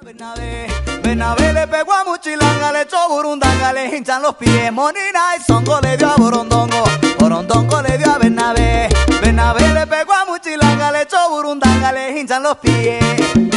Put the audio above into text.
Bernabé le pegó a Muchilanga, le echó burundanga, le hinchan los pies. Monina y Songo le dio a Borondongo, Borondongo le dio a Bernabé. Bernabé le pegó a Muchilanga, le echó burundanga, le hinchan los pies.